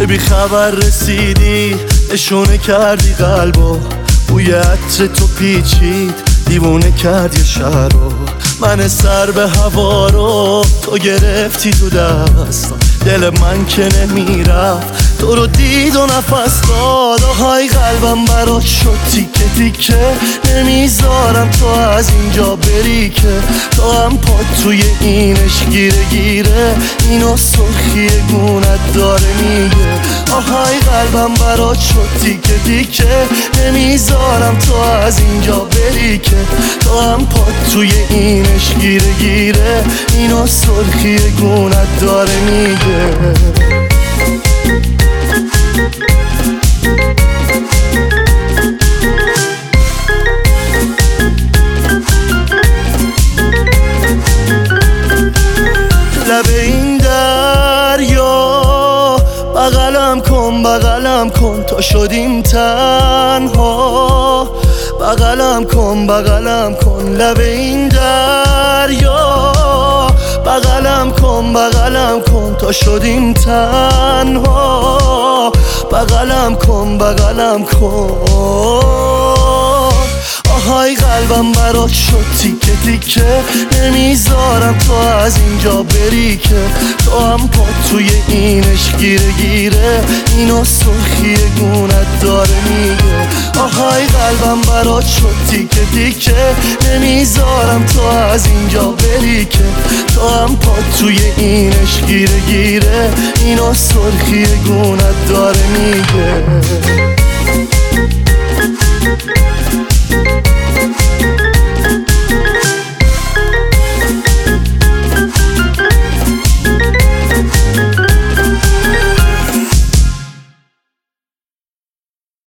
بی خبر رسیدی نشونه کردی قلبو، بوی عطر تو پیچید دیوونه کردی شهر رو. من سر به هوا رو تو گرفتی تو دستم، دل من که نمیرفت تو رو دید و نفس داد. آهای قلبم برات شد تیکه تیکه، نمیذارم تو از اینجا بری که تو هم پاد توی اینش گیره گیره، اینو سرخی گونت داره میگه. آهای قلبم برات شد تیکه تیکه، نمیذارم تو از اینجا بری که تو هم پاد توی اینش گیره گیره، اینو سرخی گونت داره میگه. لب این دریا بغلم کن بغلم کن تا شدیم تنها، بغلم کن بغلم کن. لب این دریا بغلم کن بغلم کن تا شدیم تنها، بغلم کن بغلم کن. آهای قلبم برات شد تیکه تیکه، نمیذارم تو از اینجا بری که تو هم پاد توی اینش گیره گیره، اینو سرخی گونت داره میگه. آهای قلبم برات شد تیکه تیکه، نمیذارم تو از اینجا بری که تو هم پاد توی اینش گیره گیره، اینو سرخی گونت داره میگه.